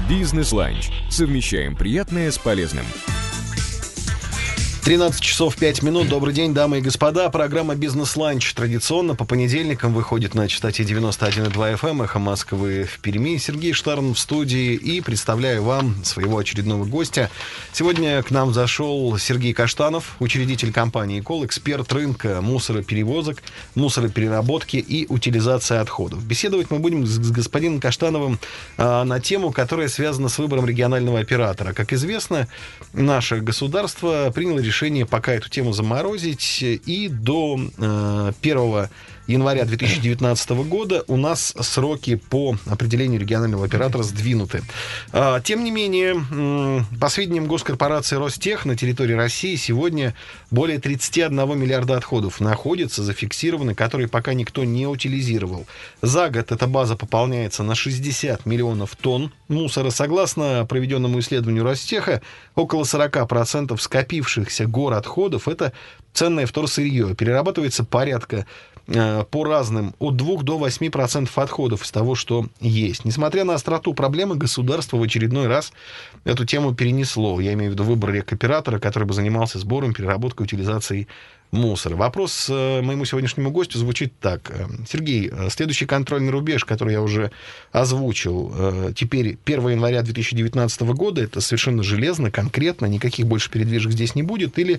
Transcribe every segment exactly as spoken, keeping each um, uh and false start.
Бизнес-ланч. Совмещаем приятное с полезным. тринадцать часов пять минут. Добрый день, дамы и господа. Программа «Бизнес-ланч» традиционно по понедельникам выходит на частоте девяносто один и два эф эм, эхо Москвы в Перми. Сергей Штарн в студии и представляю вам своего очередного гостя. Сегодня к нам зашел Сергей Каштанов, учредитель компании «Экол», эксперт рынка мусороперевозок, мусоропереработки и утилизации отходов. Беседовать мы будем с господином Каштановым а, на тему, которая связана с выбором регионального оператора. Как известно, наше государство приняло решение решение пока эту тему заморозить, и до э, первого января две тысячи девятнадцатого года у нас сроки по определению регионального оператора сдвинуты. А, тем не менее, по сведениям госкорпорации Ростех, на территории России сегодня более тридцать один миллиарда отходов находятся, зафиксированы, которые пока никто не утилизировал. За год эта база пополняется на шестьдесят миллионов тонн мусора. Согласно проведенному исследованию Ростеха, около сорок процентов скопившихся гор отходов — это ценное вторсырье. Перерабатывается порядка по разным от двух до восьми процентов отходов из того, что есть. Несмотря на остроту проблемы, государство в очередной раз эту тему перенесло. Я имею в виду выбор рекоператора, который бы занимался сбором, переработкой, утилизацией мусора. Вопрос моему сегодняшнему гостю звучит так. Сергей, следующий контрольный рубеж, который я уже озвучил, теперь первого января две тысячи девятнадцатого года, это совершенно железно, конкретно, никаких больше передвижек здесь не будет, или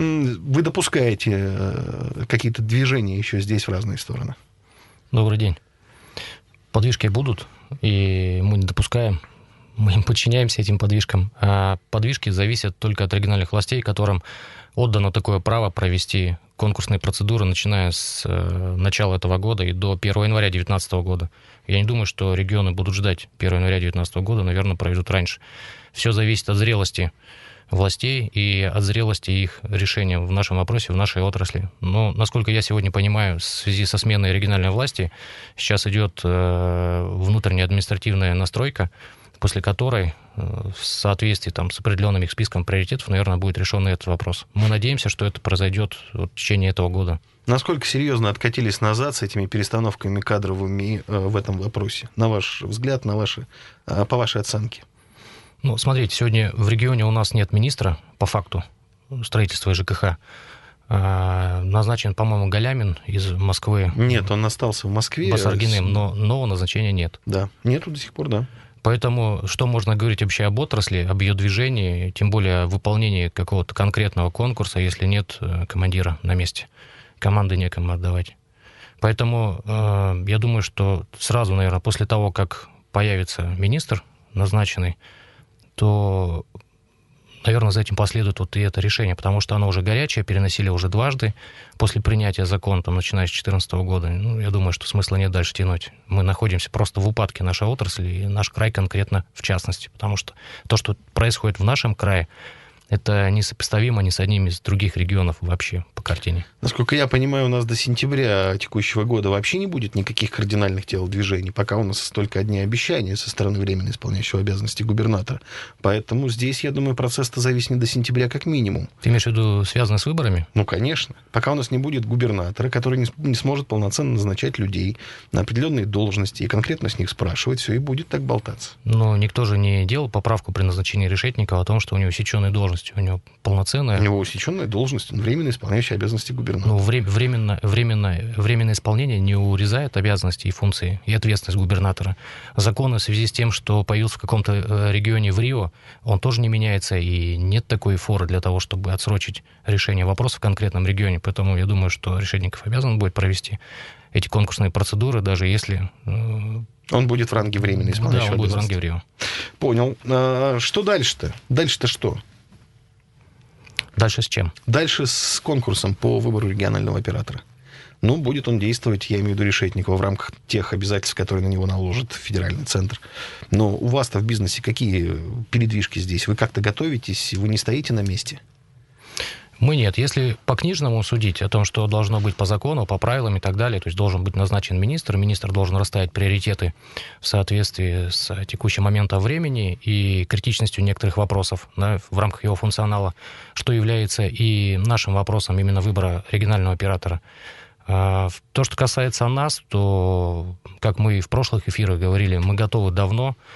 вы допускаете какие-то движения еще здесь в разные стороны? Добрый день. Подвижки будут, и мы не допускаем. Мы им подчиняемся, этим подвижкам. А подвижки зависят только от региональных властей, которым отдано такое право провести конкурсные процедуры, начиная с э, начала этого года и до первого января две тысячи девятнадцатого года. Я не думаю, что регионы будут ждать первого января две тысячи девятнадцатого года, наверное, проведут раньше. Все зависит от зрелости властей и от зрелости их решения в нашем вопросе, в нашей отрасли. Но, насколько я сегодня понимаю, в связи со сменой региональной власти сейчас идет э, внутренняя административная настройка, после которой в соответствии там, с определенным их списком приоритетов, наверное, будет решен этот вопрос. Мы надеемся, что это произойдет в течение этого года. Насколько серьезно откатились назад с этими перестановками кадровыми в этом вопросе? На ваш взгляд, на ваши, по вашей оценке? Ну, смотрите, сегодня в регионе у нас нет министра по факту строительства и ЖКХ. Назначен, по-моему, Галямин из Москвы. Нет, он остался в Москве. Басаргиным, но нового назначения нет. Да, нету до сих пор, да. Поэтому что можно говорить вообще об отрасли, об ее движении, тем более о выполнении какого-то конкретного конкурса, если нет командира на месте, команды некому отдавать. Поэтому э, я думаю, что сразу, наверное, после того, как появится министр назначенный, то, наверное, за этим последует вот и это решение, потому что оно уже горячее, переносили уже дважды после принятия закона, там, начиная с две тысячи четырнадцатого года. Ну, я думаю, что смысла нет дальше тянуть. Мы находимся просто в упадке нашей отрасли, и наш край конкретно в частности, потому что то, что происходит в нашем крае, это несопоставимо ни с одним из других регионов вообще по картине. Насколько я понимаю, у нас до сентября текущего года вообще не будет никаких кардинальных телодвижений, пока у нас только одни обещания со стороны временно исполняющего обязанности губернатора. Поэтому здесь, я думаю, процесс-то зависит до сентября как минимум. Ты имеешь в виду связанное с выборами? Ну, конечно. Пока у нас не будет губернатора, который не, не сможет полноценно назначать людей на определенные должности и конкретно с них спрашивать, все и будет так болтаться. Но никто же не делал поправку при назначении Решетникова о том, что у него усеченная должность. У него полноценная... У него усеченная должность, он временно исполняющий обязанности губернатора. Ну, вре- временно, временно, временное исполнение не урезает обязанности и функции, и ответственность губернатора. Закон в связи с тем, что появился в каком-то регионе в Рио, он тоже не меняется, и нет такой форы для того, чтобы отсрочить решение вопроса в конкретном регионе. Поэтому я думаю, что Решетников обязан будет провести эти конкурсные процедуры, даже если... Он будет в ранге временно исполняющего. Да, он будет в ранге в Рио. Понял. А что дальше-то? Дальше-то что? Дальше с чем? Дальше с конкурсом по выбору регионального оператора. Ну, будет он действовать, я имею в виду Решетникова, в рамках тех обязательств, которые на него наложит федеральный центр. Но у вас-то в бизнесе какие передвижки здесь? Вы как-то готовитесь? Вы не стоите на месте? Мы нет. Если по книжному судить о том, что должно быть по закону, по правилам и так далее, то есть должен быть назначен министр, министр должен расставить приоритеты в соответствии с текущим моментом времени и критичностью некоторых вопросов, да, в рамках его функционала, что является и нашим вопросом именно выбора регионального оператора. То, что касается нас, то, как мы в прошлых эфирах говорили, мы готовы давно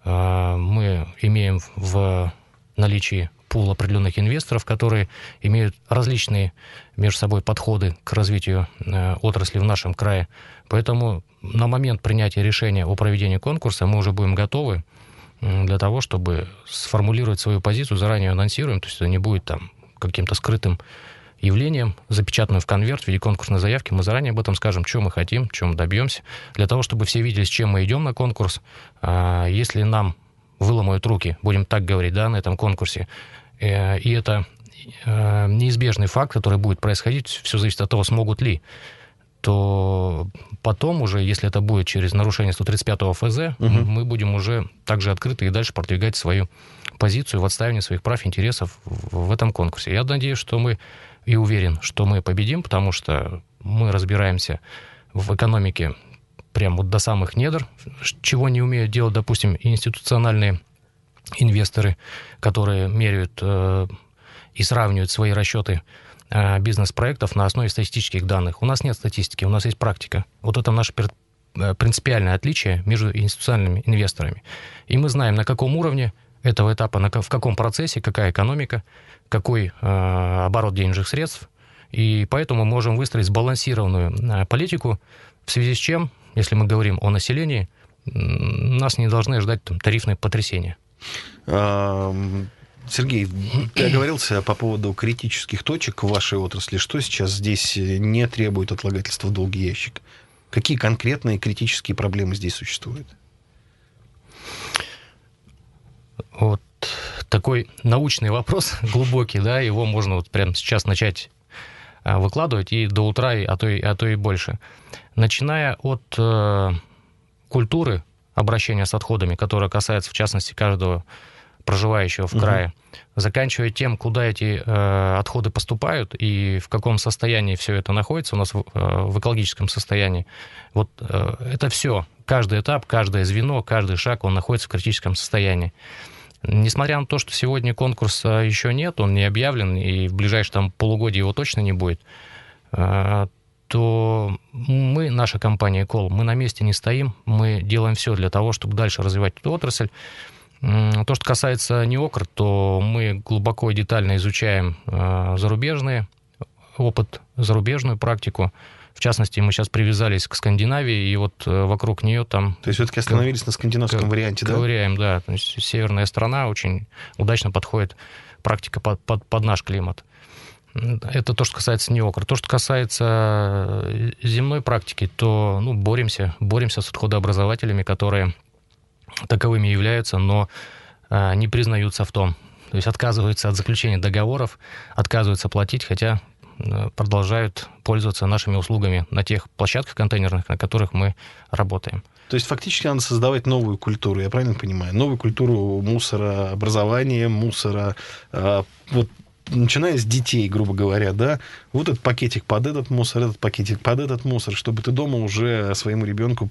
мы имеем в наличии пул определенных инвесторов, которые имеют различные между собой подходы к развитию отрасли в нашем крае. Поэтому на момент принятия решения о проведении конкурса мы уже будем готовы для того, чтобы сформулировать свою позицию, заранее анонсируем, то есть это не будет там каким-то скрытым явлением, запечатанным в конверт в виде конкурсной заявки. Мы заранее об этом скажем, что мы хотим, чем мы добьемся, для того, чтобы все видели, с чем мы идем на конкурс. Если нам выломают руки, будем так говорить, да, на этом конкурсе, и это неизбежный факт, который будет происходить, все зависит от того, смогут ли, то потом уже, если это будет через нарушение сто тридцать пятого эф зэ, угу. мы будем уже также открыты и дальше продвигать свою позицию в отстаивании своих прав и интересов в этом конкурсе. Я надеюсь, что мы и уверен, что мы победим, потому что мы разбираемся в экономике прям вот до самых недр, чего не умеют делать, допустим, институциональные инвесторы, которые меряют э, и сравнивают свои расчеты э, бизнес-проектов на основе статистических данных. У нас нет статистики, у нас есть практика. Вот это наше принципиальное отличие между институциональными инвесторами. И мы знаем, на каком уровне этого этапа, на, в каком процессе, какая экономика, какой э, оборот денежных средств. И поэтому мы можем выстроить сбалансированную э, политику, в связи с чем, если мы говорим о населении, нас не должны ждать там, тарифные потрясения. Сергей, ты оговорился по поводу критических точек в вашей отрасли. Что сейчас здесь не требует отлагательства в долгий ящик? Какие конкретные критические проблемы здесь существуют? Вот такой научный вопрос, глубокий, да, его можно вот прямо сейчас начать выкладывать и до утра, а то и, а то и больше. Начиная от э, культуры обращения с отходами, которая касается, в частности, каждого проживающего в крае, uh-huh. заканчивая тем, куда эти э, отходы поступают и в каком состоянии все это находится у нас в, э, в экологическом состоянии. Вот э, это все, каждый этап, каждое звено, каждый шаг, он находится в критическом состоянии. Несмотря на то, что сегодня конкурса еще нет, он не объявлен, и в ближайшее там полугодие его точно не будет, э, то мы, наша компания «Экол», мы на месте не стоим, мы делаем все для того, чтобы дальше развивать эту отрасль. То, что касается НИОКР, то мы глубоко и детально изучаем зарубежный опыт, зарубежную практику. В частности, мы сейчас привязались к Скандинавии, и вот вокруг нее там... То есть все-таки остановились на скандинавском варианте, да? Ковыряем, да. То есть северная страна очень удачно подходит, практика под, под, под наш климат. Это то, что касается НИОКР. То, что касается земной практики, то ну, боремся, боремся с отходообразователями, которые таковыми являются, но а, не признаются в том. То есть отказываются от заключения договоров, отказываются платить, хотя а, продолжают пользоваться нашими услугами на тех площадках контейнерных, на которых мы работаем. То есть фактически надо создавать новую культуру, я правильно понимаю? Новую культуру мусорообразования, мусора... А, вот, начиная с детей, грубо говоря, да, вот этот пакетик под этот мусор, этот пакетик под этот мусор, чтобы ты дома уже своему ребенку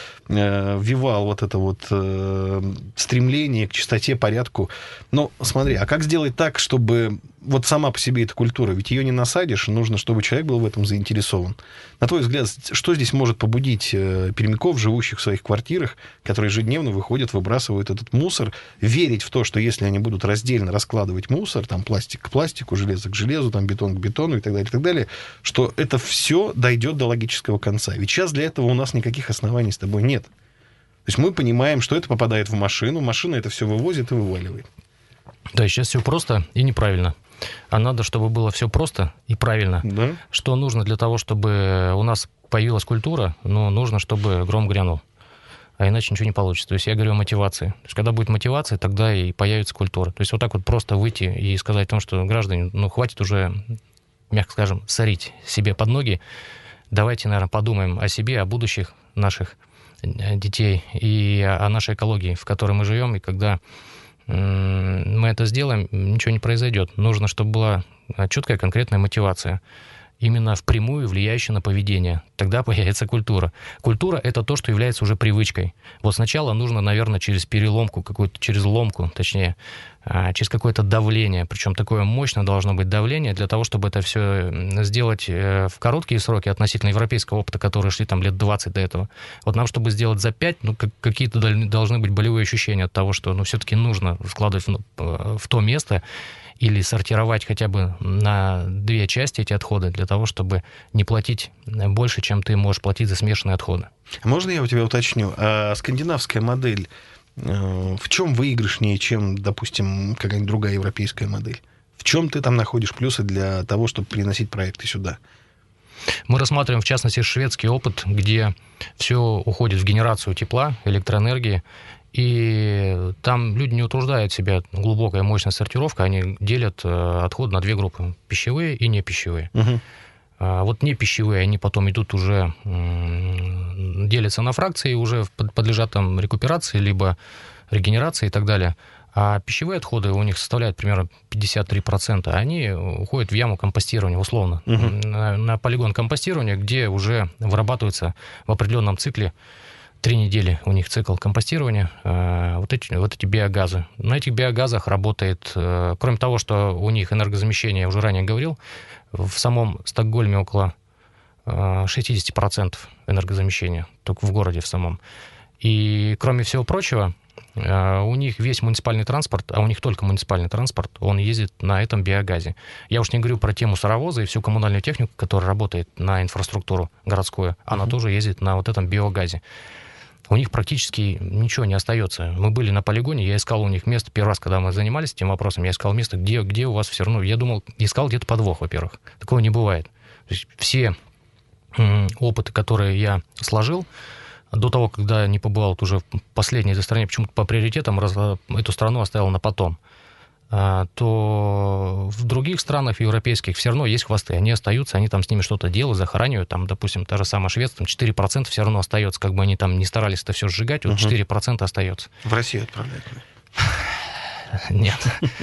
прививал вот это вот э, стремление к чистоте, порядку. Но смотри, а как сделать так, чтобы вот сама по себе эта культура, ведь ее не насадишь, нужно, чтобы человек был в этом заинтересован. На твой взгляд, что здесь может побудить пермяков, живущих в своих квартирах, которые ежедневно выходят, выбрасывают этот мусор, верить в то, что если они будут раздельно раскладывать мусор, там пластик к пластику, железо к железу, там бетон к бетону и так далее, и так далее, что это все дойдет до логического конца. Ведь сейчас для этого у нас никаких оснований с тобой нет. То есть мы понимаем, что это попадает в машину, машина это все вывозит и вываливает. Да, сейчас все просто и неправильно. А надо, чтобы было все просто и правильно. Да? Что нужно для того, чтобы у нас появилась культура? Ну, нужно, чтобы гром грянул. А иначе ничего не получится. То есть я говорю о мотивации. То есть когда будет мотивация, тогда и появится культура. То есть вот так вот просто выйти и сказать о том, что граждане, ну, хватит уже, мягко скажем, сорить себе под ноги. Давайте, наверное, подумаем о себе, о будущих наших детей и о нашей экологии, в которой мы живем. И когда мы это сделаем, ничего не произойдет. Нужно, чтобы была четкая, конкретная мотивация. именно впрямую влияющая на поведение. Тогда появится культура. Культура — это то, что является уже привычкой. Вот сначала нужно, наверное, через переломку, какую-то, через ломку, точнее, через какое-то давление. Причем такое мощное должно быть давление для того, чтобы это все сделать в короткие сроки относительно европейского опыта, которые шли там лет двадцать до этого. Вот нам, чтобы сделать за пять, ну, какие-то должны быть болевые ощущения от того, что ну, все-таки нужно вкладывать в, в то место, или сортировать хотя бы на две части эти отходы для того, чтобы не платить больше, чем ты можешь платить за смешанные отходы. Можно я у тебя уточню? А скандинавская модель в чем выигрышнее, чем, допустим, какая-нибудь другая европейская модель? В чем ты там находишь плюсы для того, чтобы переносить проекты сюда? Мы рассматриваем, в частности, шведский опыт, где все уходит в генерацию тепла, электроэнергии, и там люди не утруждают себя глубокой мощной сортировкой, они делят отходы на две группы – пищевые и непищевые. Угу. А вот непищевые, они потом идут уже, делятся на фракции, уже подлежат там рекуперации, либо регенерации и так далее. А пищевые отходы у них составляют примерно пятьдесят три процента, они уходят в яму компостирования, условно, угу. на, на полигон компостирования, где уже вырабатывается в определенном цикле. Три недели у них цикл компостирования, вот эти, вот эти биогазы. На этих биогазах работает, кроме того, что у них энергозамещение, я уже ранее говорил, в самом Стокгольме около шестьдесят процентов энергозамещения, только в городе в самом. И кроме всего прочего, у них весь муниципальный транспорт, а у них только муниципальный транспорт, он ездит на этом биогазе. Я уж не говорю про тему саровоза и всю коммунальную технику, которая работает на инфраструктуру городскую, она mm-hmm. тоже ездит на вот этом биогазе. У них практически ничего не остается. Мы были на полигоне, я искал у них место, первый раз, когда мы занимались этим вопросом, я искал место, где, где у вас все равно, я думал, искал где-то подвох, во-первых. Такого не бывает. То есть все м, опыты, которые я сложил, до того, когда не побывал вот уже в последней этой стране, почему-то по приоритетам раз, эту страну оставил на потом, то в других странах европейских все равно есть хвосты, они остаются, они там с ними что-то делают, захоранивают, там, допустим, та же самая Швеция, там четыре процента все равно остается, как бы они там не старались это все сжигать, вот четыре процента остается. В Россию отправляют? Нет.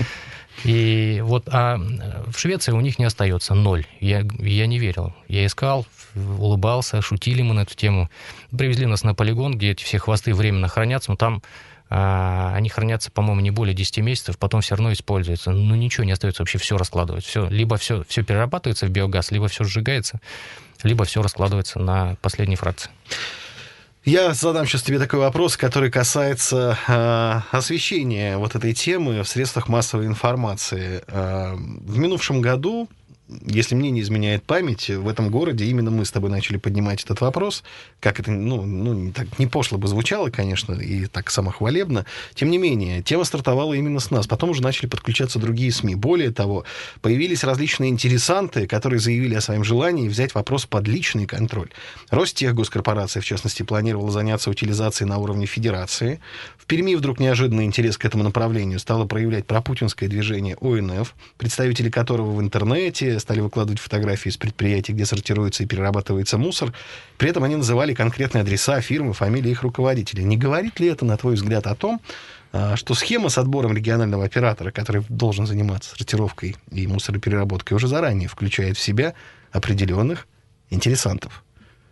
И вот, а в Швеции у них не остается ноль. Я, я не верил. Я искал, улыбался, шутили мы на эту тему. Привезли нас на полигон, где эти все хвосты временно хранятся, но там а, они хранятся, по-моему, не более десяти месяцев, потом все равно используются. Ну, ничего не остается вообще, все раскладывать. Все, либо все, все перерабатывается в биогаз, либо все сжигается, либо все раскладывается на последней фракции. Я задам сейчас тебе такой вопрос, который касается э, освещения вот этой темы в средствах массовой информации. Э, в минувшем году, если мне не изменяет память, в этом городе именно мы с тобой начали поднимать этот вопрос. Как это, ну, ну так не пошло бы звучало, конечно, и так самохвалебно. Тем не менее, тема стартовала именно с нас. Потом уже начали подключаться другие СМИ. Более того, появились различные интересанты, которые заявили о своем желании взять вопрос под личный контроль. Ростехгоскорпорация, в частности, планировала заняться утилизацией на уровне федерации. В Перми вдруг неожиданный интерес к этому направлению стало проявлять пропутинское движение О Эн Эф, представители которого в интернете стали выкладывать фотографии из предприятий, где сортируется и перерабатывается мусор. При этом они называли конкретные адреса, фирмы, фамилии их руководителей. Не говорит ли это, на твой взгляд, о том, что схема с отбором регионального оператора, который должен заниматься сортировкой и мусоропереработкой, уже заранее включает в себя определенных интересантов?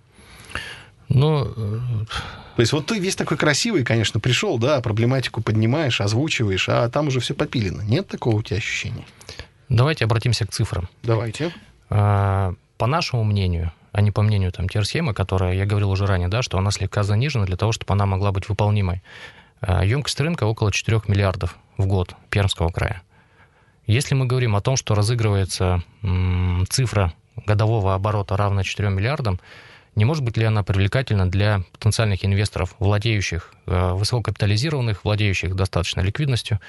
Ну... То есть вот ты весь такой красивый, конечно, пришел, да, проблематику поднимаешь, озвучиваешь, а там уже все попилено. Нет такого у тебя ощущения? Давайте обратимся к цифрам. Давайте. По нашему мнению, а не по мнению там терсхемы, которая, я говорил уже ранее, да, что она слегка занижена для того, чтобы она могла быть выполнимой. Емкость рынка около четырёх миллиардов в год Пермского края. Если мы говорим о том, что разыгрывается м, цифра годового оборота равная четырем миллиардам, не может быть ли она привлекательна для потенциальных инвесторов, владеющих, высококапитализированных, владеющих достаточной ликвидностью,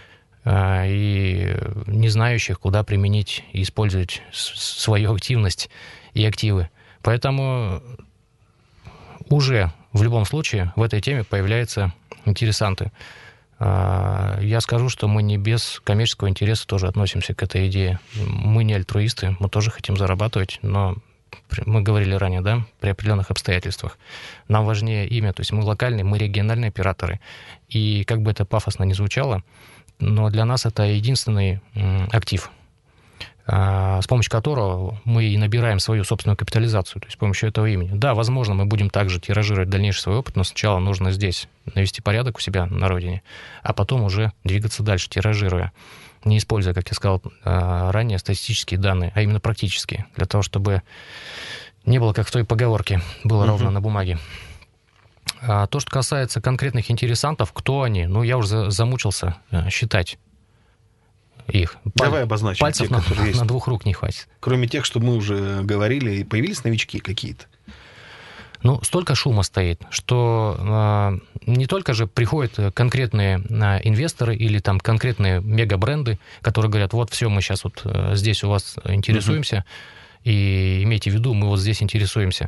и не знающих, куда применить и использовать свою активность и активы. Поэтому уже в любом случае в этой теме появляются интересанты. Я скажу, что мы не без коммерческого интереса тоже относимся к этой идее. Мы не альтруисты, мы тоже хотим зарабатывать, но мы говорили ранее, да, при определенных обстоятельствах. Нам важнее имя, то есть мы локальные, мы региональные операторы. И как бы это пафосно ни звучало, но для нас это единственный актив. с помощью которого мы и набираем свою собственную капитализацию, то есть с помощью этого имени. Да, возможно, мы будем также тиражировать дальнейший свой опыт, но сначала нужно здесь навести порядок у себя на родине, а потом уже двигаться дальше, тиражируя, не используя, как я сказал ранее, статистические данные, а именно практические, для того, чтобы не было, как в той поговорке, было uh-huh. ровно на бумаге. А то, что касается конкретных интересантов, кто они, ну, я уже замучился считать их. Давай Паль... обозначим. Пальцев те, на, которые есть. на двух рук не хватит. Кроме тех, что мы уже говорили, появились новички какие-то? Ну, столько шума стоит, что э, не только же приходят конкретные э, инвесторы или там конкретные мегабренды, которые говорят, вот все, мы сейчас вот э, здесь у вас интересуемся, uh-huh. и имейте в виду, мы вот здесь интересуемся.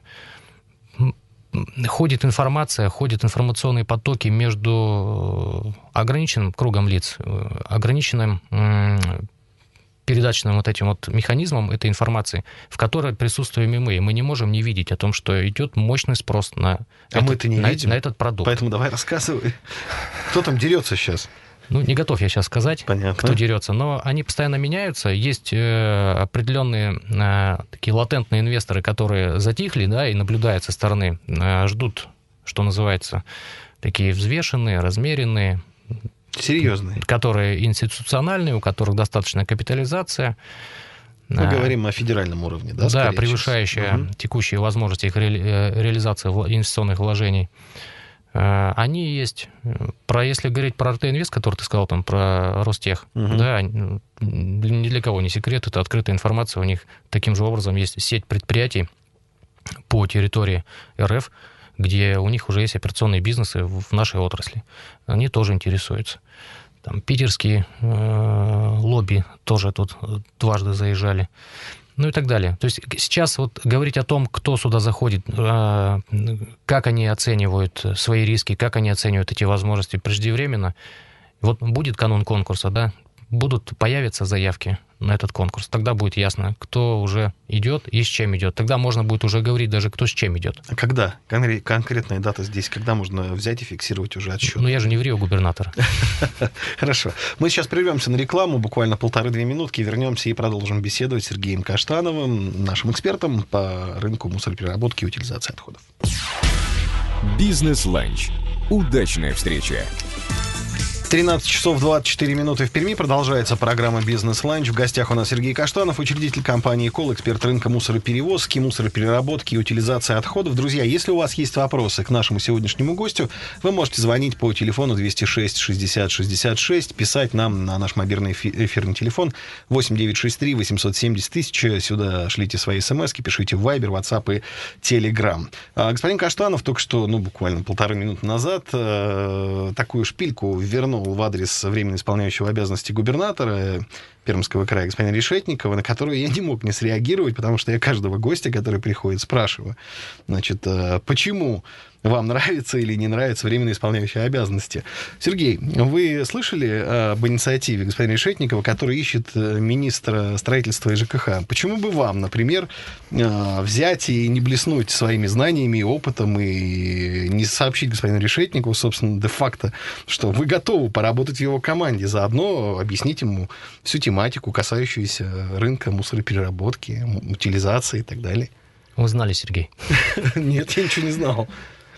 Ходит информация, ходят информационные потоки между ограниченным кругом лиц, ограниченным э, передаточным вот этим вот механизмом этой информации, в которой присутствуем и мы. И мы не можем не видеть о том, что идет мощный спрос на, а этот, мы-то не на, видим. на этот продукт. Поэтому давай рассказывай. Кто там дерется сейчас? Ну, не готов я сейчас сказать, Понятно. Кто дерется, но они постоянно меняются. Есть э, определенные э, такие латентные инвесторы, которые затихли, да, и наблюдают со стороны, э, ждут, что называется, такие взвешенные, размеренные. Серьезные. Которые институциональные, у которых достаточная капитализация. Мы а, говорим о федеральном уровне, да? Да, превышающая угу. текущие возможности их ре, реализации инвестиционных вложений. Они есть. Про, если говорить про РТ-инвест, который ты сказал, там, про Ростех, угу. да, ни для кого не секрет, это открытая информация. У них таким же образом есть сеть предприятий по территории РФ, где у них уже есть операционные бизнесы в нашей отрасли. Они тоже интересуются. Там питерские э, лобби тоже тут дважды заезжали. Ну и так далее. То есть сейчас вот говорить о том, кто сюда заходит, э, как они оценивают свои риски, как они оценивают эти возможности преждевременно. Вот будет канун конкурса, да, будут, появятся заявки на этот конкурс. Тогда будет ясно, кто уже идет и с чем идет. Тогда можно будет уже говорить даже, кто с чем идет. А когда? Кон- конкретная дата здесь, когда можно взять и фиксировать уже отсчет? Ну, я же не врю, губернатор. Хорошо. Мы сейчас прервемся на рекламу, буквально полторы-две минутки, вернемся и продолжим беседовать с Сергеем Каштановым, нашим экспертом по рынку мусоропереработки и утилизации отходов. Бизнес-ланч. Удачная встреча. тринадцать часов двадцать четыре минуты в Перми. Продолжается программа «Бизнес-ланч». В гостях у нас Сергей Каштанов, учредитель компании «Кол», эксперт рынка мусороперевозки, мусоропереработки и утилизации отходов. Друзья, если у вас есть вопросы к нашему сегодняшнему гостю, вы можете звонить по телефону двести шесть шестьдесят шестьдесят шесть, писать нам на наш мобильный эфирный телефон восемь девятьсот шестьдесят три восемьсот семьдесят тысяч. Сюда шлите свои смски, пишите в Viber, WhatsApp и Telegram. А господин Каштанов только что, ну, буквально полторы минуты назад, э, такую шпильку вернул в адрес временно исполняющего обязанности губернатора Пермского края господина Решетникова, на которую я не мог не среагировать, потому что я каждого гостя, который приходит, спрашиваю, значит, почему вам нравится или не нравится временно исполняющий обязанности. Сергей, вы слышали об инициативе господина Решетникова, который ищет министра строительства и ЖКХ? Почему бы вам, например, взять и не блеснуть своими знаниями и опытом и не сообщить господину Решетникову, собственно, де-факто, что вы готовы поработать в его команде, заодно объяснить ему всю тематику, касающуюся рынка мусоропереработки, утилизации и так далее? Вы знали, Сергей? Нет, я ничего не знал.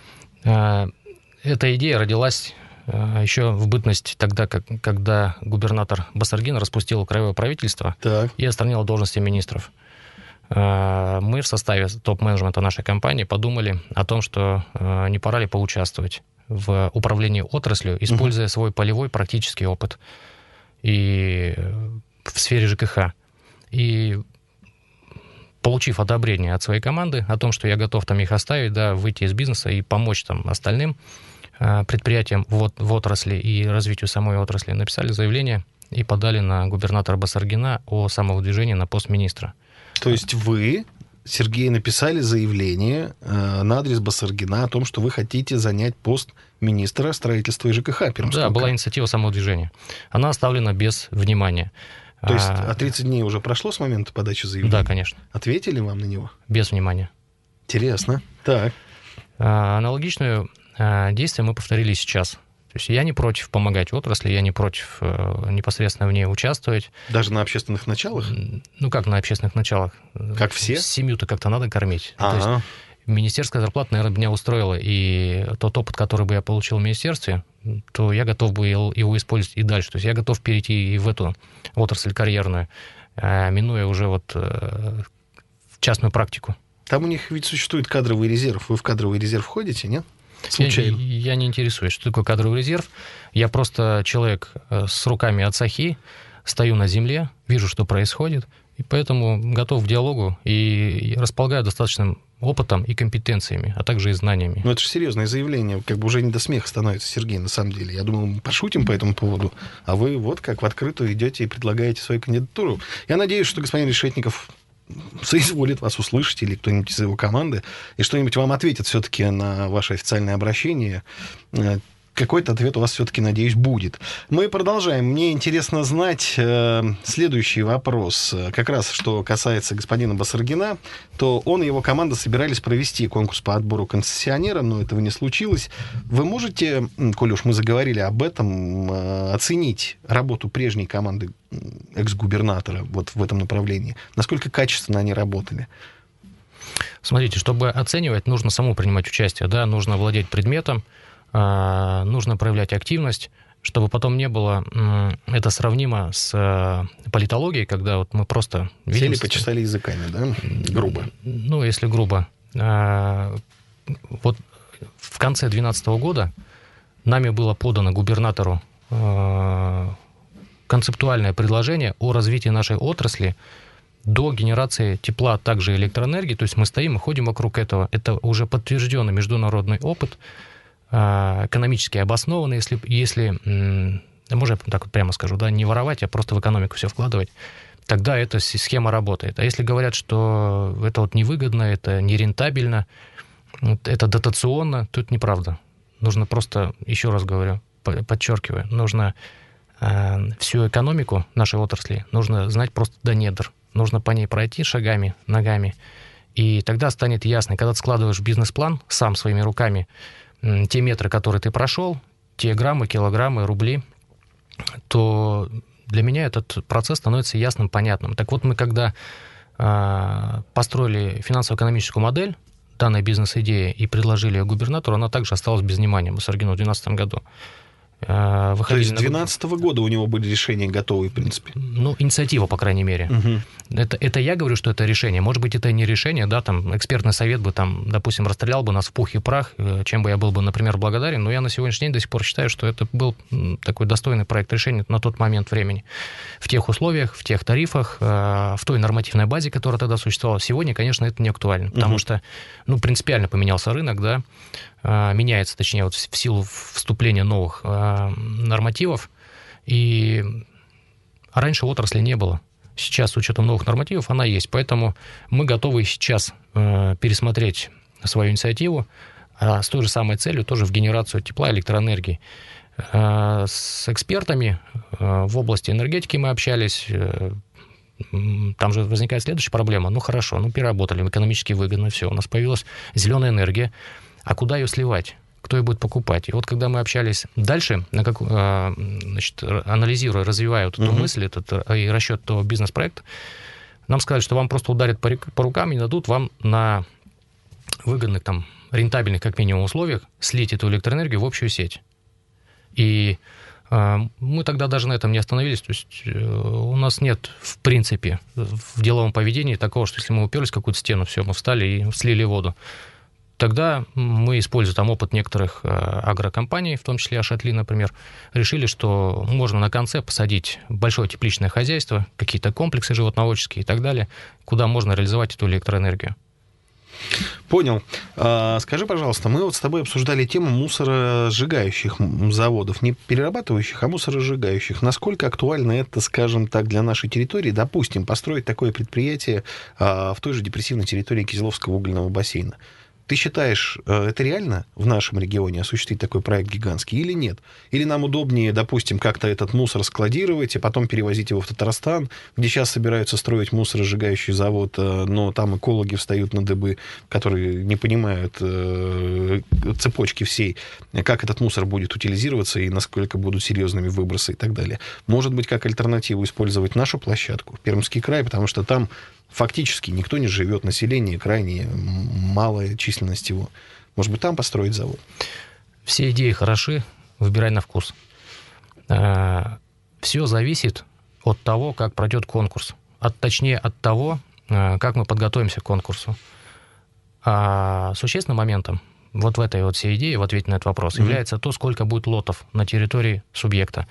Эта идея родилась еще в бытность тогда, как, когда губернатор Басаргин распустил краевое правительство так. и отстранил должности министров. Мы в составе топ-менеджмента нашей компании подумали о том, что не пора ли поучаствовать в управлении отраслью, используя uh-huh. свой полевой практический опыт и в сфере ЖКХ. И получив одобрение от своей команды о том, что я готов там их оставить, да, выйти из бизнеса и помочь там остальным э, предприятиям в, в отрасли и развитию самой отрасли, написали заявление и подали на губернатора Басаргина о самовыдвижении на пост министра. То есть вы, Сергей, написали заявление э, на адрес Басаргина о том, что вы хотите занять пост министра строительства и ЖКХ Пермского Да, была инициатива самовыдвижения. Она оставлена без внимания. То есть, а тридцать дней уже прошло с момента подачи заявления? Да, конечно. Ответили вам на него? Без внимания. Интересно. Так. Аналогичное действие мы повторили сейчас. То есть я не против помогать отрасли, я не против э, непосредственно в ней участвовать. Даже на общественных началах? Ну, как на общественных началах? Как все? Семью-то как-то надо кормить. Ага. То есть министерская зарплата, наверное, меня устроила, и тот опыт, который бы я получил в министерстве, то я готов бы его использовать и дальше. То есть я готов перейти и в эту отрасль карьерную, минуя уже вот частную практику. Там у них ведь существует кадровый резерв. Вы в кадровый резерв входите, нет? Случайно. Я, я не интересуюсь, что такое кадровый резерв. Я просто человек с руками от сахи, стою на земле, вижу, что происходит, и поэтому готов к диалогу и располагаю достаточным опытом и компетенциями, а также и знаниями. Ну, это же серьезное заявление. Как бы уже не до смеха становится, Сергей, на самом деле. Я думал, мы пошутим по этому поводу, а вы вот как в открытую идете и предлагаете свою кандидатуру. Я надеюсь, что господин Решетников соизволит вас услышать или кто-нибудь из его команды, и что-нибудь вам ответит все-таки на ваше официальное обращение. Какой-то ответ у вас все-таки, надеюсь, будет. Мы продолжаем. Мне интересно знать э, следующий вопрос. Как раз, что касается господина Басаргина, то он и его команда собирались провести конкурс по отбору концессионера, но этого не случилось. Вы можете, коль уж мы заговорили об этом, э, оценить работу прежней команды экс-губернатора вот в этом направлении? Насколько качественно они работали? Смотрите, чтобы оценивать, нужно самому принимать участие, да, нужно владеть предметом, нужно проявлять активность, чтобы потом не было это сравнимо с политологией, когда вот мы просто... Сели, почесали языками, да? Грубо. Ну, если грубо. Вот в конце две тысячи двенадцатого года нами было подано губернатору концептуальное предложение о развитии нашей отрасли до генерации тепла, а также электроэнергии. То есть мы стоим и ходим вокруг этого. Это уже подтвержденный международный опыт, экономически обоснованно, если, если можно я так вот прямо скажу, да, не воровать, а просто в экономику все вкладывать, тогда эта схема работает. А если говорят, что это вот невыгодно, это нерентабельно, это дотационно, то это неправда. Нужно просто, еще раз говорю, подчеркиваю, нужно э, всю экономику нашей отрасли нужно знать просто до недр. Нужно по ней пройти шагами, ногами, и тогда станет ясно, когда ты складываешь бизнес-план сам своими руками, те метры, которые ты прошел, те граммы, килограммы, рубли, то для меня этот процесс становится ясным, понятным. Так вот, мы когда э, построили финансово-экономическую модель данной бизнес-идеи и предложили ее губернатору, она также осталась без внимания. Басаргину в две тысячи двенадцатом году. Э, то есть с две тысячи двенадцатого года у него были решения готовые, в принципе? Ну, инициатива, по крайней мере. Угу. Это, это я говорю, что это решение. Может быть, это не решение, да, там, экспертный совет бы, там, допустим, расстрелял бы нас в пух и прах, чем бы я был бы, например, благодарен, но я на сегодняшний день до сих пор считаю, что это был такой достойный проект решения на тот момент времени. В тех условиях, в тех тарифах, в той нормативной базе, которая тогда существовала. Сегодня, конечно, это не актуально, потому угу. что, ну, принципиально поменялся рынок, да, меняется, точнее, вот в силу вступления новых нормативов, и раньше отрасли не было. Сейчас, с учетом новых нормативов, она есть. Поэтому мы готовы сейчас э, пересмотреть свою инициативу э, с той же самой целью, тоже в генерацию тепла и электроэнергии. Э, с экспертами э, в области энергетики мы общались. Э, там же возникает следующая проблема. Ну, хорошо, ну, переработали, экономически выгодно, все. У нас появилась зеленая энергия. А куда ее сливать? Кто ее будет покупать? И вот когда мы общались дальше, на как, значит, анализируя, развивая вот эту uh-huh. мысль этот, и расчет этого бизнес-проекта, нам сказали, что вам просто ударят по, по рукам и дадут вам на выгодных, там, рентабельных, как минимум, условиях слить эту электроэнергию в общую сеть. И э, мы тогда даже на этом не остановились. То есть э, у нас нет, в принципе, в деловом поведении такого, что если мы уперлись в какую-то стену, все, мы встали и слили воду. Тогда мы, используя там опыт некоторых агрокомпаний, в том числе Ашатли, например, решили, что можно на конце посадить большое тепличное хозяйство, какие-то комплексы животноводческие и так далее, куда можно реализовать эту электроэнергию. Понял. А, скажи, пожалуйста, мы вот с тобой обсуждали тему мусоросжигающих заводов, не перерабатывающих, а мусоросжигающих. Насколько актуально это, скажем так, для нашей территории? Допустим, построить такое предприятие а, в той же депрессивной территории Кизиловского угольного бассейна. Ты считаешь, это реально в нашем регионе осуществить такой проект гигантский или нет? Или нам удобнее, допустим, как-то этот мусор складировать и потом перевозить его в Татарстан, где сейчас собираются строить мусоросжигающий завод, но там экологи встают на дыбы, которые не понимают цепочки всей, как этот мусор будет утилизироваться и насколько будут серьезными выбросы и так далее. Может быть, как альтернативу использовать нашу площадку, Пермский край, потому что там фактически никто не живет, население крайне малая численность его. Может быть, там построить завод? Все идеи хороши, выбирай на вкус. Все зависит от того, как пройдет конкурс. От, точнее, от того, как мы подготовимся к конкурсу. А существенным моментом вот в этой вот всей идее, в ответе на этот вопрос, mm-hmm. является то, сколько будет лотов на территории субъекта.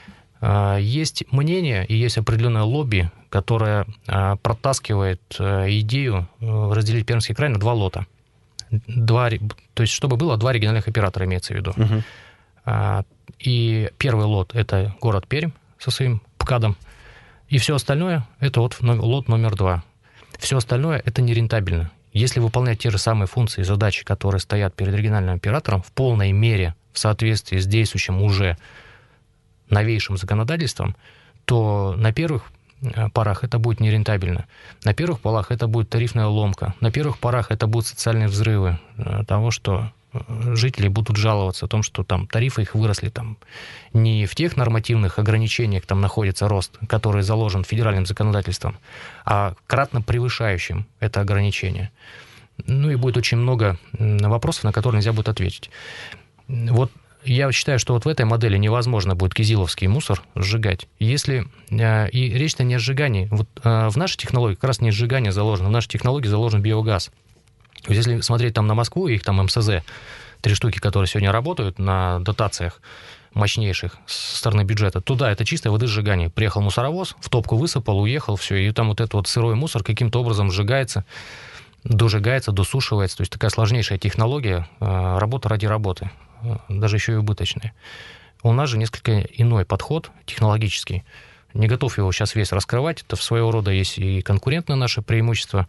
Есть мнение и есть определенное лобби, которое протаскивает идею разделить Пермский край на два лота. Два, то есть, чтобы было два региональных оператора, имеется в виду. Uh-huh. И первый лот – это город Пермь со своим ПКАДом, и все остальное – это вот лот номер два. Все остальное – это нерентабельно. Если выполнять те же самые функции и задачи, которые стоят перед региональным оператором, в полной мере в соответствии с действующим уже новейшим законодательством, то на первых порах это будет нерентабельно. На первых порах это будет тарифная ломка. На первых порах это будут социальные взрывы того, что жители будут жаловаться о том, что там тарифы их выросли там не в тех нормативных ограничениях, там находится рост, который заложен федеральным законодательством, а кратно превышающим это ограничение. Ну и будет очень много вопросов, на которые нельзя будет ответить. Вот я считаю, что вот в этой модели невозможно будет кизиловский мусор сжигать. Если, и речь-то не о сжигании. Вот в нашей технологии как раз не сжигание заложено, в нашей технологии заложен биогаз. Если смотреть там на Москву, их там эм эс зэ, три штуки, которые сегодня работают на дотациях мощнейших со стороны бюджета, туда это чистое водосжигание. Приехал мусоровоз, в топку высыпал, уехал, все, и там вот этот вот сырой мусор каким-то образом сжигается, дожигается, досушивается. То есть такая сложнейшая технология, работа ради работы, даже еще и убыточная. У нас же несколько иной подход технологический. Не готов его сейчас весь раскрывать. Это своего рода есть и конкурентное наше преимущество.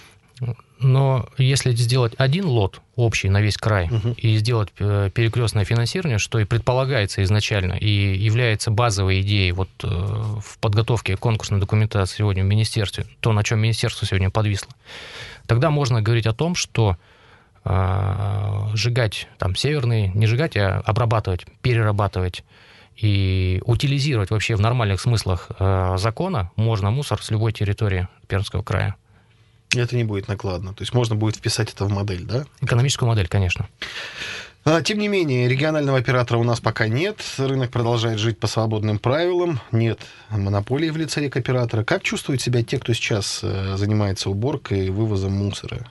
Но если сделать один лот общий на весь край uh-huh. и сделать перекрестное финансирование, что и предполагается изначально, и является базовой идеей вот в подготовке конкурсной документации сегодня в министерстве, то, на чем министерство сегодня подвисло, тогда можно говорить о том, что сжигать там северные, не сжигать, а обрабатывать, перерабатывать и утилизировать вообще в нормальных смыслах закона можно мусор с любой территории Пермского края. Это не будет накладно. То есть можно будет вписать это в модель, да? Экономическую модель, конечно. Тем не менее, регионального оператора у нас пока нет. Рынок продолжает жить по свободным правилам. Нет монополии в лице рекоператора. Как чувствуют себя те, кто сейчас занимается уборкой и вывозом мусора?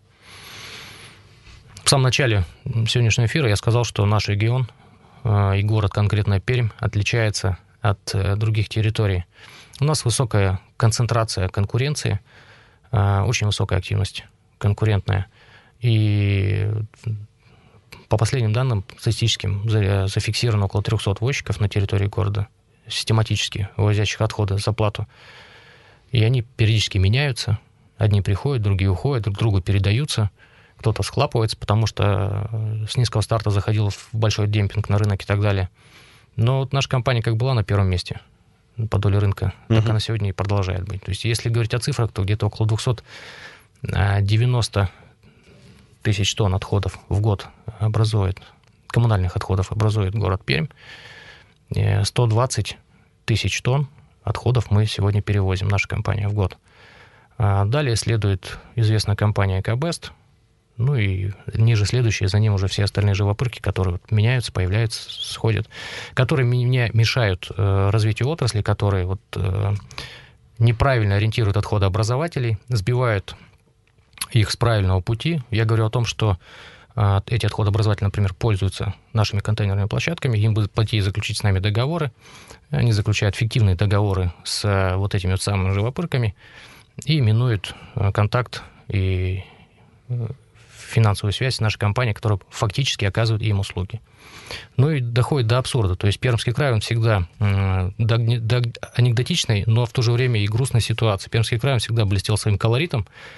В самом начале сегодняшнего эфира я сказал, что наш регион и город, конкретно Пермь, отличается от других территорий. У нас высокая концентрация конкуренции, очень высокая активность конкурентная. И по последним данным статистическим зафиксировано около триста возчиков на территории города, систематически вывозящих отходы за плату. И они периодически меняются. Одни приходят, другие уходят, друг другу передаются. Кто-то схлапывается, потому что с низкого старта заходил в большой демпинг на рынок и так далее. Но вот наша компания как была на первом месте по доле рынка, uh-huh. так она сегодня и продолжает быть. То есть если говорить о цифрах, то где-то около двести девяносто тысяч тонн отходов в год образует, коммунальных отходов образует город Пермь. сто двадцать тысяч тонн отходов мы сегодня перевозим, наша компания, в год. Далее следует известная компания «Экобест», ну и ниже следующие, за ним уже все остальные живопырки, которые вот меняются, появляются, сходят, которые меня мешают э, развитию отрасли, которые вот, э, неправильно ориентируют отходообразователей, сбивают их с правильного пути. Я говорю о том, что э, эти отходообразователи, например, пользуются нашими контейнерными площадками, им будут платить, заключить с нами договоры, они заключают фиктивные договоры с э, вот этими вот самыми живопырками и минуют э, контакт и э, финансовую связь с нашей компанией, которая фактически оказывает им услуги. Ну и доходит до абсурда. То есть Пермский край, он всегда э, до, до анекдотичной, но в то же время и грустной ситуации. Пермский край, он всегда блестел своим колоритом,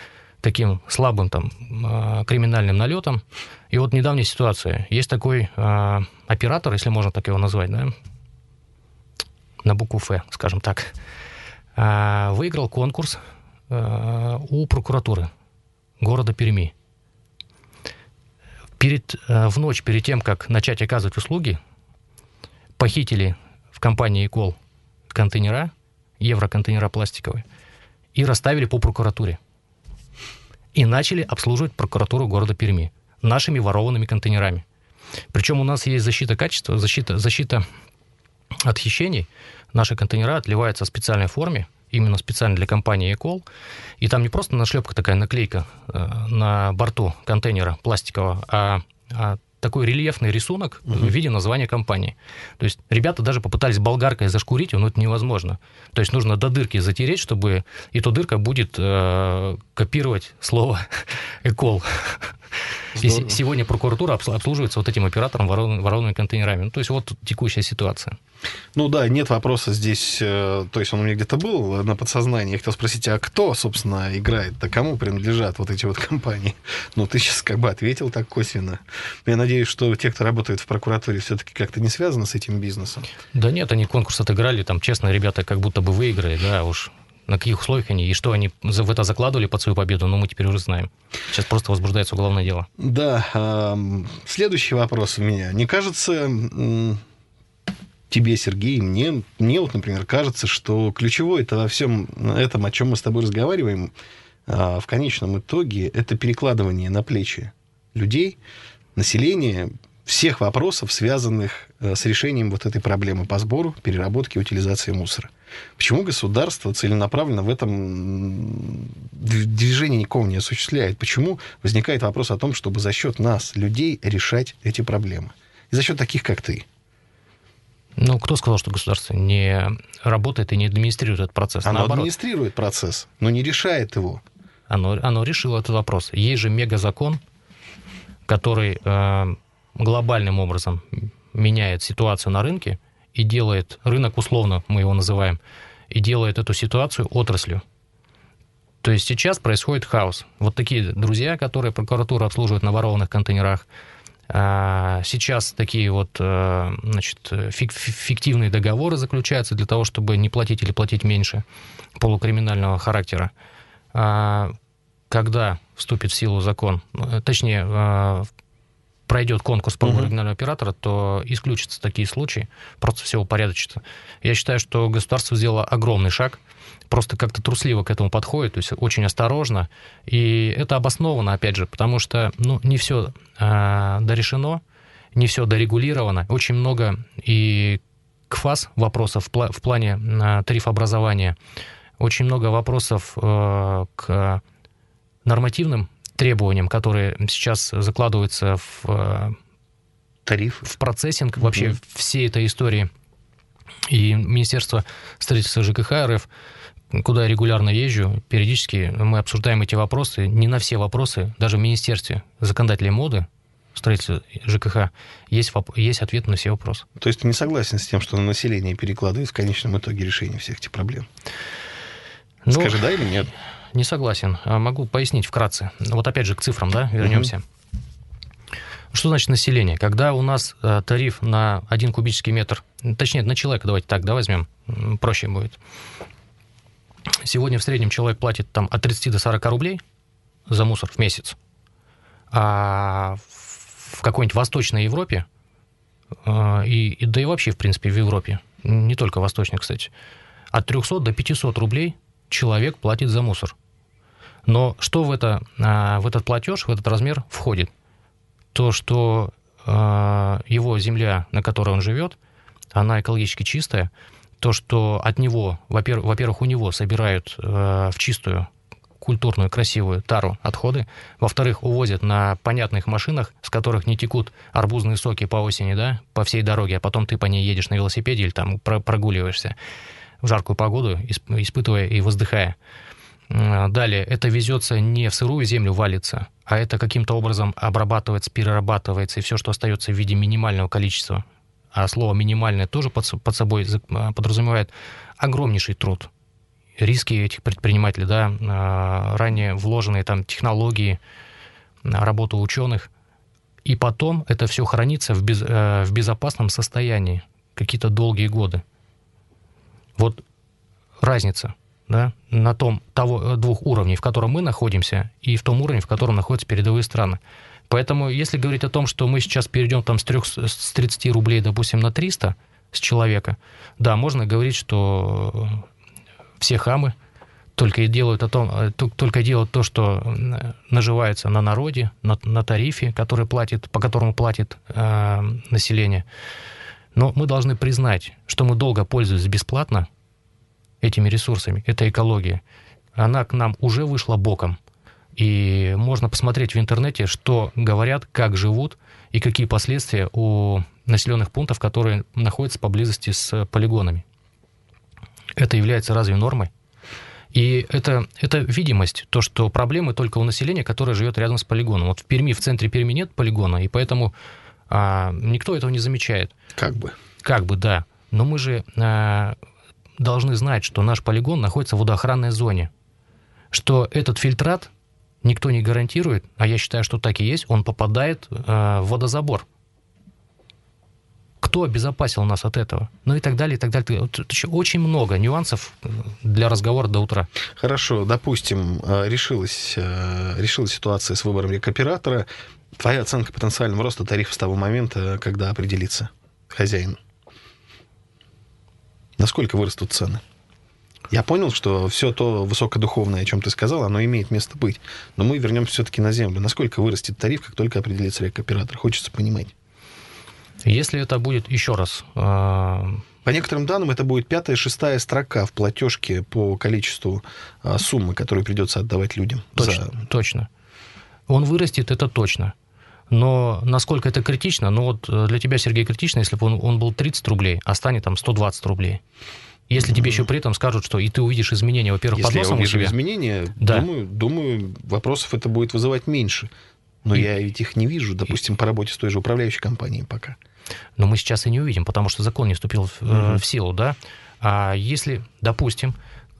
таким слабым там криминальным налетом. И вот недавняя ситуация. Есть такой э, оператор, если можно так его назвать, да, на букву Ф, скажем так, э, выиграл конкурс э, у прокуратуры города Перми. Перед, э, в ночь перед тем, как начать оказывать услуги, похитили в компании «Экол» контейнера, евроконтейнера пластиковые, и расставили по прокуратуре. И начали обслуживать прокуратуру города Перми нашими ворованными контейнерами. Причем у нас есть защита качества, защита, защита от хищений. Наши контейнера отливаются в специальной форме, именно специально для компании «Экол». И там не просто нашлепка, такая наклейка э, на борту контейнера пластикового, а, а такой рельефный рисунок угу. в виде названия компании. То есть ребята даже попытались болгаркой зашкурить, но это невозможно. То есть нужно до дырки затереть, чтобы... И то дырка будет э, копировать слово «Экол». И сегодня прокуратура обслуживается вот этим оператором ворованными контейнерами. Ну, то есть вот текущая ситуация. Ну да, нет вопроса здесь, то есть он у меня где-то был на подсознании. Я хотел спросить, а кто, собственно, играет-то, кому принадлежат вот эти вот компании? Ну, ты сейчас как бы ответил так косвенно. Я надеюсь, что те, кто работает в прокуратуре, все-таки как-то не связаны с этим бизнесом. Да нет, они конкурс отыграли, там, честно, ребята как будто бы выиграли, да, уж на каких условиях они, и что они в это закладывали под свою победу, ну, мы теперь уже знаем. Сейчас просто возбуждается уголовное дело. Да, э, следующий вопрос у меня. Не кажется... М- тебе, Сергей, мне, мне вот, например, кажется, что ключевое-то во всем этом, о чем мы с тобой разговариваем, в конечном итоге, это перекладывание на плечи людей, населения, всех вопросов, связанных с решением вот этой проблемы по сбору, переработке и утилизации мусора. Почему государство целенаправленно в этом движении никого не осуществляет? Почему возникает вопрос о том, чтобы за счет нас, людей, решать эти проблемы? И за счет таких, как ты. Ну, кто сказал, что государство не работает и не администрирует этот процесс? Оно Наоборот. администрирует процесс, но не решает его. Оно, оно решило этот вопрос. Есть же мегазакон, который э, глобальным образом меняет ситуацию на рынке и делает рынок, условно мы его называем, и делает эту ситуацию отраслью. То есть сейчас происходит хаос. Вот такие друзья, которые прокуратура обслуживает на ворованных контейнерах, сейчас такие вот, значит, фиктивные договоры заключаются для того, чтобы не платить или платить меньше, полукриминального характера. Когда вступит в силу закон, точнее, пройдет конкурс по uh-huh. регионального оператора, то исключатся такие случаи, просто все упорядочится. Я считаю, что государство сделало огромный шаг, просто как-то трусливо к этому подходит, то есть очень осторожно, и это обосновано, опять же, потому что ну, не все э, дорешено, не все дорегулировано, очень много и КФАС вопросов в, пла- в плане э, тарифообразования, очень много вопросов э, к нормативным требованиям, которые сейчас закладываются в, тариф, в процессинг mm-hmm. вообще всей этой истории. И Министерство строительства ЖКХ РФ, куда я регулярно езжу, периодически мы обсуждаем эти вопросы. Не на все вопросы, даже в Министерстве законодателей моды, строительства ЖКХ, есть, есть ответ на все вопросы. То есть ты не согласен с тем, что на население перекладывает в конечном итоге решение всех этих проблем? Ну, скажи, да или нет? Не согласен. Могу пояснить вкратце. Вот опять же к цифрам, да, вернемся. Угу. Что значит население? Когда у нас тариф на один кубический метр, точнее, на человека, давайте так, да, возьмем, проще будет. Сегодня в среднем человек платит там от тридцати до сорока рублей за мусор в месяц. А в какой-нибудь Восточной Европе, и, и, да и вообще, в принципе, в Европе, не только Восточной, кстати, от трехсот до пятисот рублей человек платит за мусор. Но что в, это, в этот платеж, в этот размер входит? То, что его земля, на которой он живет, она экологически чистая, то, что от него, во-первых, во-первых, у него собирают в чистую, культурную, красивую тару отходы, во-вторых, увозят на понятных машинах, с которых не текут арбузные соки по осени, да, по всей дороге, а потом ты по ней едешь на велосипеде или там прогуливаешься в жаркую погоду, испытывая и воздыхая. Далее, это везется не в сырую землю валится, а это каким-то образом обрабатывается, перерабатывается, и все, что остается в виде минимального количества, а слово «минимальное» тоже под, под собой подразумевает огромнейший труд. риски этих предпринимателей, да, ранее вложенные там технологии, работу ученых, и потом это все хранится в, без, в безопасном состоянии какие-то долгие годы. Вот разница, да, на том того, двух уровней, в котором мы находимся, и в том уровне, в котором находятся передовые страны. Поэтому, если говорить о том, что мы сейчас перейдем там с, трех, с тридцати рублей, допустим, на триста с человека, да, можно говорить, что все хамы только и делают, о том, только делают то, что наживается на народе, на, на тарифе, который платит, по которому платит э, население. Но мы должны признать, что мы долго пользуемся бесплатно этими ресурсами. Это экология. Она к нам уже вышла боком. И можно посмотреть в интернете, что говорят, как живут и какие последствия у населенных пунктов, которые находятся поблизости с полигонами. Это является разве нормой? И это, это видимость, то, что проблемы только у населения, которое живет рядом с полигоном. Вот в Перми, в центре Перми нет полигона, и поэтому а, никто этого не замечает. Как бы. Как бы, да. Но мы же а, должны знать, что наш полигон находится в водоохранной зоне, что этот фильтрат никто не гарантирует, а я считаю, что так и есть, он попадает а, в водозабор. Кто обезопасил нас от этого? Ну и так далее, и так далее. Тут еще очень много нюансов для разговора до утра. Хорошо, допустим, решилась, решилась ситуация с выбором рекоператора. Твоя оценка потенциального роста тарифа с того момента, когда определится хозяин? Насколько вырастут цены? Я понял, что все то высокодуховное, о чем ты сказал, оно имеет место быть. Но мы вернемся все-таки на землю. Насколько вырастет тариф, как только определится рекоператор? Хочется понимать. Если это будет, еще раз... По некоторым данным, это будет пятая, шестая строка в платежке по количеству суммы, которую придется отдавать людям. Точно, за... точно. Он вырастет, это точно. Но насколько это критично? Ну вот для тебя, Сергей, критично, если бы он, он был тридцать рублей, а станет там сто двадцать рублей. Если mm-hmm. тебе еще при этом скажут, что и ты увидишь изменения, во-первых, если под носом у себя. Если я увижу изменения, да. думаю, думаю, вопросов это будет вызывать меньше. Но и... я ведь их не вижу, допустим, и... по работе с той же управляющей компанией пока. Но мы сейчас и не увидим, потому что закон не вступил в, mm-hmm. в силу, да. А если, допустим,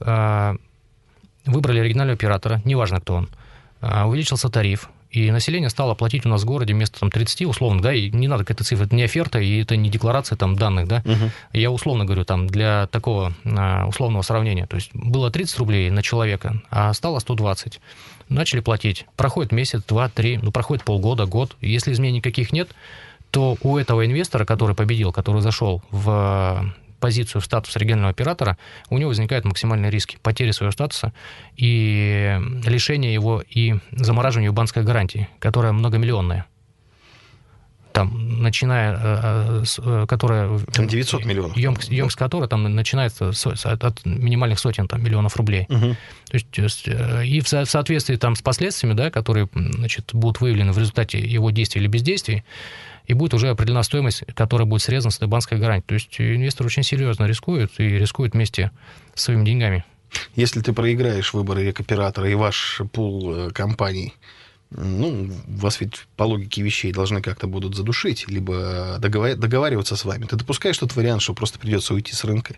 выбрали оригинального оператора, неважно, кто он, увеличился тариф, и население стало платить у нас в городе вместо там, тридцати, условно, да, и не надо какая-то цифра, это не оферта, и это не декларация там, данных, да. Uh-huh. Я условно говорю, там, для такого условного сравнения. То есть было тридцать рублей на человека, а стало сто двадцать. Начали платить. Проходит месяц, два, три, ну, проходит полгода, год. Если изменений никаких нет, то у этого инвестора, который победил, который зашел в позицию, в статус регионального оператора, у него возникают максимальные риски потери своего статуса и лишения его и замораживания банковской гарантии, которая многомиллионная. Там, начиная, которая... Там девятьсот миллионов. Емкость, емкость которой там начинается от минимальных сотен там, миллионов рублей. Угу. То есть, и в соответствии там, с последствиями, да, которые значит, будут выявлены в результате его действий или бездействий, и будет уже определена стоимость, которая будет срезана с этой банковской гарантии. То есть инвестор очень серьезно рискует и рискует вместе с своими деньгами. Если ты проиграешь выборы рекоператора и ваш пул компаний, ну, вас ведь по логике вещей должны как-то будут задушить, либо договариваться с вами. Ты допускаешь тот вариант, что просто придется уйти с рынка?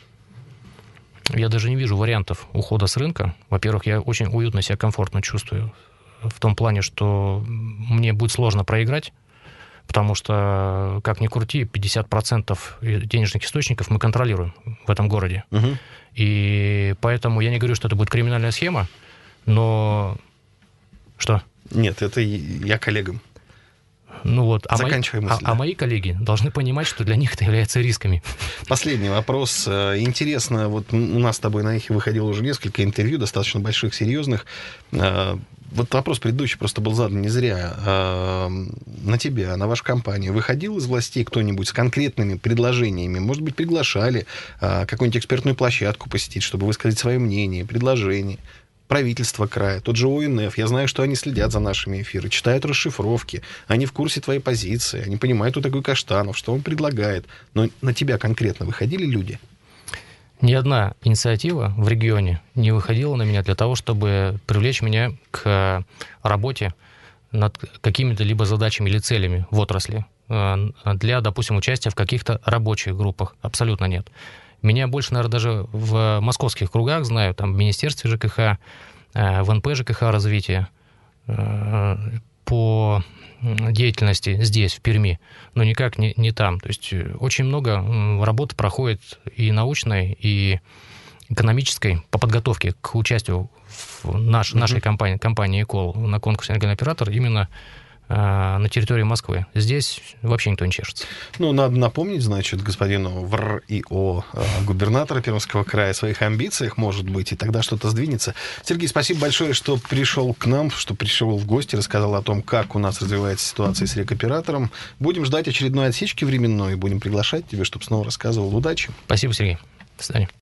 Я даже не вижу вариантов ухода с рынка. Во-первых, я очень уютно себя комфортно чувствую в том плане, что мне будет сложно проиграть, потому что, как ни крути, пятьдесят процентов денежных источников мы контролируем в этом городе. Угу. И поэтому я не говорю, что это будет криминальная схема, но... Что? Нет, это я коллегам. Ну вот, а, мои, мысль, а, да. а мои коллеги должны понимать, что для них это является рисками. Последний вопрос. Интересно, вот у нас с тобой на эхе выходило уже несколько интервью, достаточно больших, серьезных. Вот вопрос предыдущий просто был задан не зря. На тебя, на вашу компанию выходил из властей кто-нибудь с конкретными предложениями? Может быть, приглашали какую-нибудь экспертную площадку посетить, чтобы высказать свое мнение, предложение? Правительство края, тот же О Н Ф, я знаю, что они следят за нашими эфирами, читают расшифровки, они в курсе твоей позиции, они понимают, кто такой Каштанов, что он предлагает. Но на тебя конкретно выходили люди? Ни одна инициатива в регионе не выходила на меня для того, чтобы привлечь меня к работе над какими-то либо задачами или целями в отрасли для, допустим, участия в каких-то рабочих группах. Абсолютно нет. Меня больше, наверное, даже в московских кругах знают, там, в Министерстве ЖКХ, в эн пэ ЖКХ развития, по деятельности здесь, в Перми, но никак не, не там. То есть очень много работы проходит и научной, и экономической по подготовке к участию в наш, mm-hmm. нашей компании, компании «Экол» на конкурсе «Энергийный оператор» именно на территории Москвы. Здесь вообще никто не чешется. Ну, надо напомнить, значит, господину в эр и о губернатора Пермского края о своих амбициях, может быть, и тогда что-то сдвинется. Сергей, спасибо большое, что пришел к нам, что пришел в гости, рассказал о том, как у нас развивается ситуация с рекоператором. Будем ждать очередной отсечки временной, будем приглашать тебя, чтобы снова рассказывал. Удачи. Спасибо, Сергей. До свидания.